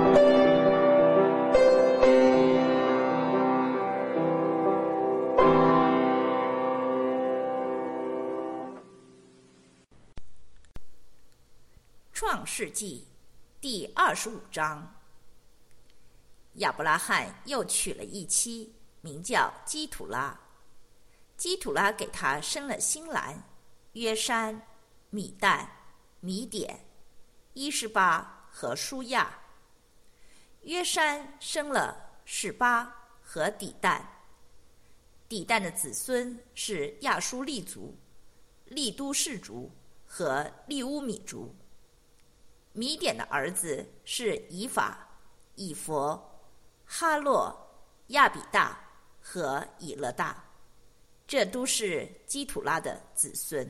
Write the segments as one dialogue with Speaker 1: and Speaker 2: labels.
Speaker 1: 创世纪第25章，亚伯拉罕又娶了一妻，名叫基土拉。基土拉给他生了新兰、约山、米旦、米典、伊施巴和舒亚。约山生了示巴和底旦。底旦的子孙是亚舒利族、利都氏族和利乌米族。米典的儿子是以法、以弗、哈洛、亚比大和以勒大，这都是基土拉的子孙。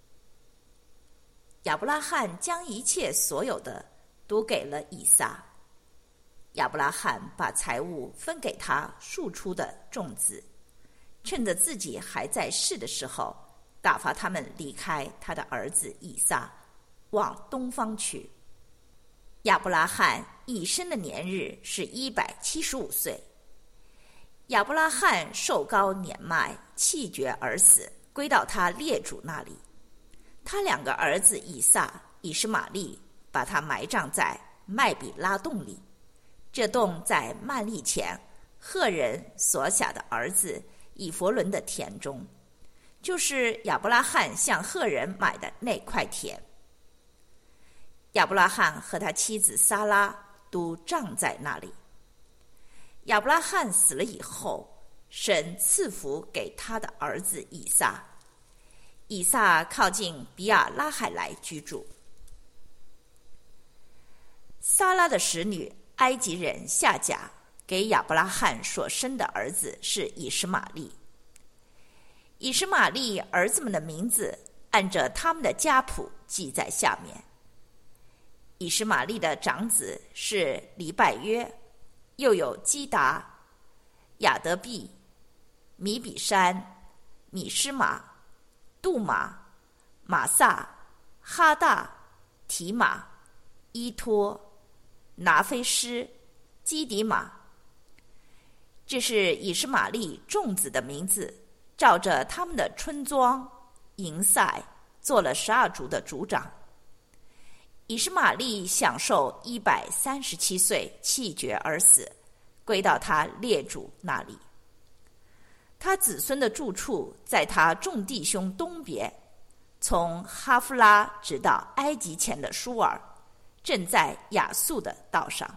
Speaker 1: 亚伯拉罕将一切所有的都给了以撒。亚伯拉罕把财物分给他庶出的众子，趁着自己还在世的时候，打发他们离开他的儿子以撒，往东方去。亚伯拉罕一生的年日是175岁。亚伯拉罕寿高年迈，气绝而死，归到他列祖那里。他两个儿子以撒、以实玛利把他埋葬在麦比拉洞里，这洞在曼利前赫人所辖的儿子以弗伦的田中，就是亚伯拉罕向赫人买的那块田。亚伯拉罕和他妻子撒拉都葬在那里。亚伯拉罕死了以后，神赐福给他的儿子以撒。以撒靠近比亚拉海来居住。撒拉的使女埃及人夏甲给亚伯拉罕所生的儿子是以实玛利。以实玛利儿子们的名字按着他们的家谱记在下面。以实玛利的长子是黎拜约，又有基达、亚德毕、米比山、米施玛、杜玛、马萨、哈大、提马、伊托、拿菲施、基底马。这是以实玛利众子的名字，照着他们的村庄营塞做了12族的族长。以实玛利享受137岁，气绝而死，归到他列祖那里。他子孙的住处在他众弟兄东边，从哈夫拉直到埃及前的舒尔，正在亚述的道上。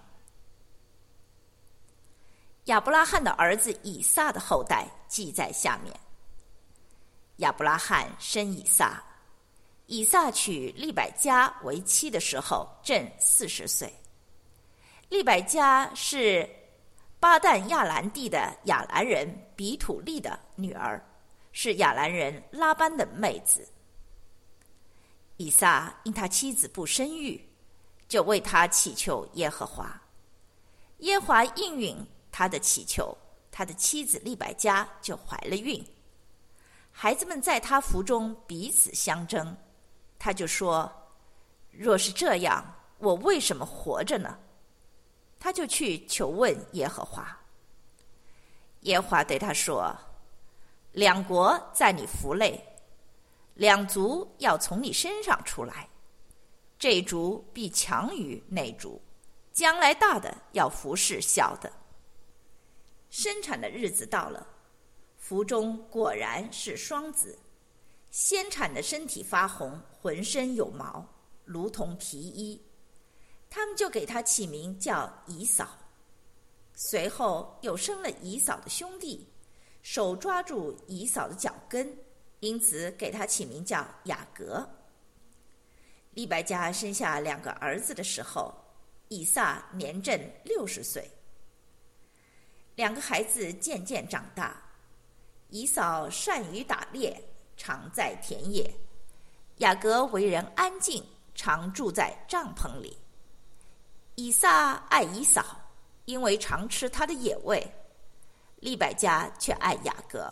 Speaker 1: 亚伯拉罕的儿子以撒的后代记在下面。亚伯拉罕生以撒，以撒娶利百加为妻的时候正40岁。利百加是巴旦亚兰地的亚兰人比土利的女儿，是亚兰人拉班的妹子。以撒因他妻子不生育，就为他祈求耶和华。耶和华应允他的祈求，他的妻子利百加就怀了孕。孩子们在他腹中彼此相争，他就说：若是这样，我为什么活着呢？他就去求问耶和华。耶和华对他说：两国在你腹内，两族要从你身上出来，这一族必强于那族，将来大的要服侍小的。生产的日子到了，腹中果然是双子。先产的身体发红，浑身有毛，如同皮衣。他们就给他起名叫以扫。随后又生了以扫的兄弟，手抓住以扫的脚跟，因此给他起名叫雅各。利百加生下2个儿子的时候，以撒年正60岁。2个孩子渐渐长大，以扫善于打猎，常在田野；雅各为人安静，常住在帐篷里。以撒爱以扫，因为常吃他的野味；利百加却爱雅各。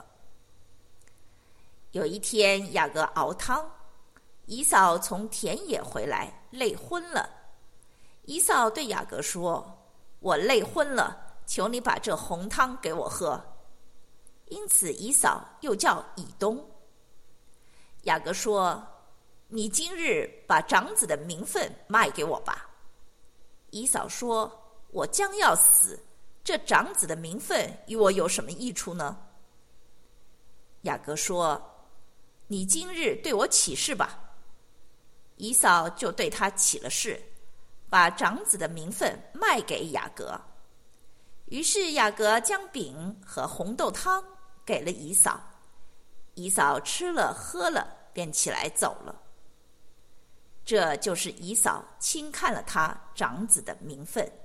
Speaker 1: 有一天，雅各熬汤，以扫从田野回来，累昏了。以扫对雅各说： 我累昏了，求你把这红汤给我喝。因此以扫又叫以东。雅各说，你今日把长子的名分卖给我吧。以扫说，我将要死，这长子的名分与我有什么益处呢？雅各说，你今日对我起誓吧。以扫就对他起了誓，把长子的名分卖给雅各。于是雅各将饼和红豆汤给了以扫，以扫吃了喝了，便起来走了。这就是以扫轻看了他长子的名分。